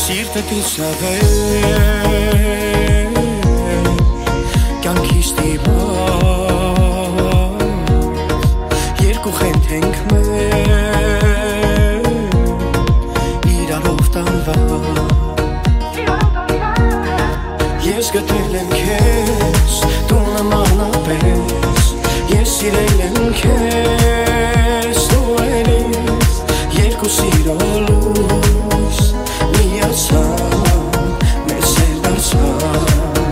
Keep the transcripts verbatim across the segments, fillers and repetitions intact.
Սիրտը դիսավեր կյանքիս դիվար երկու խենթենք մեր իրարով տանվար Ես գտել եմ քեզ դու նմանապես Ես սիրել եմ քեզ դու էլիս երկու սիրո լույս միացան մեզ էլ դարձան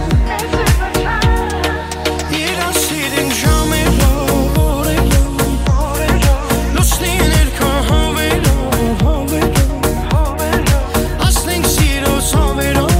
Իրան սիրենք ժամերով օրերով լուսնիներ քո հովերով ասնենք սիրո սովերով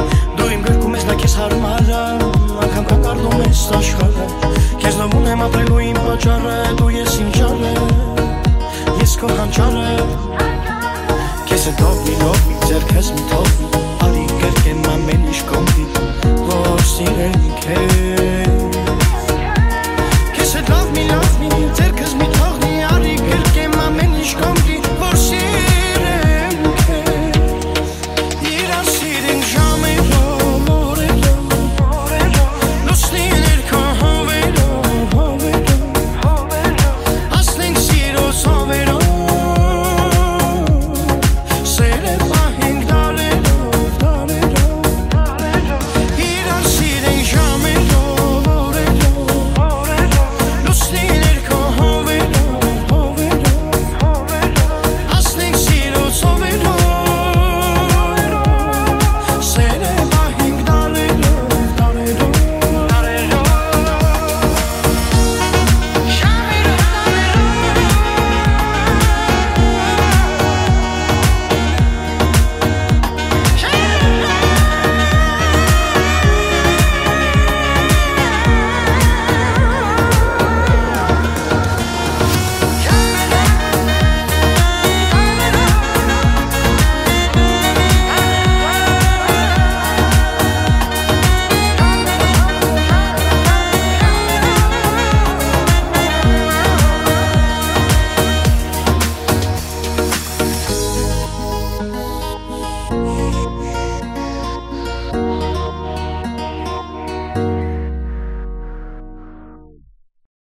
Քեզ նովում եմ ապրել